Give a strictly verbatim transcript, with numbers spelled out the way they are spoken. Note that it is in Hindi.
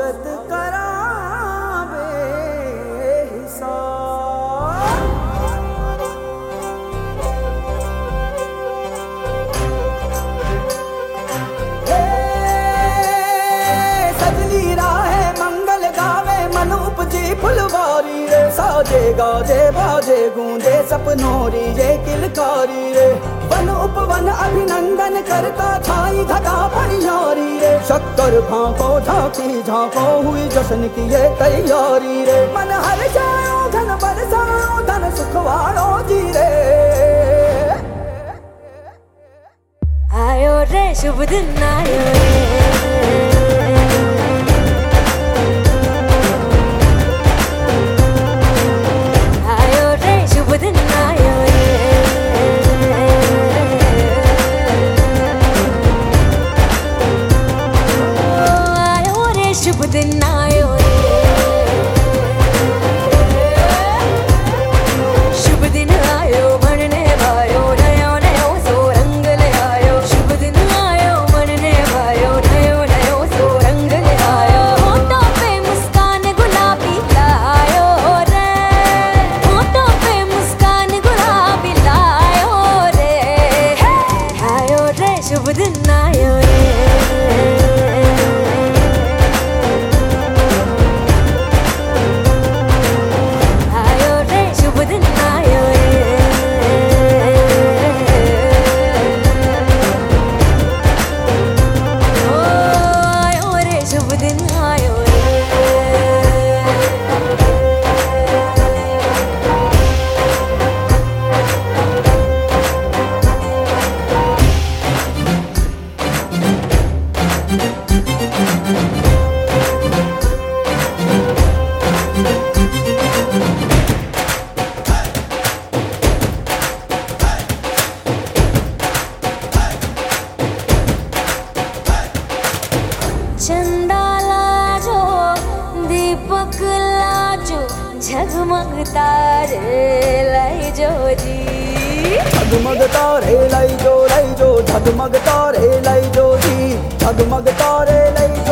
स्वागत करावे सजली राहे मंगल गावे मन उपजी फुलवारी रे साजे गाजे बाजे गूंजे सपनोरी ये किलकारी रे वन उपवन अभिनंदन करता छाई घटा परियारी रे शक्कर भांको झांकी झांको हुई जश्न की ये तैयारी रे मन हर जाओ धन बरसाओ धन सुखवाड़ो जी रे आयो रे शुभ दिन आयो रे आयो रे शुभ दिन आयो रे आयो रे शुभ दिन आयो रे शुभ दिन आयो बनने वायो नयो नयो सो रंग ले आयो शुभ दिन आयो बनने वायो नयो नयो सो रंग ले आयो होठों पे मुस्कान गुलाबी लायो रे होठों पे मुस्कान गुलाबी लायो रे आयो रे शुभ दिन आयो रे चंदा लाजो दीपक लाजो झगमग तारे लाई जो जी झगमग तारे लाई जो लाई जो झगमग तारे लाई जो जी झगमग तारे लाई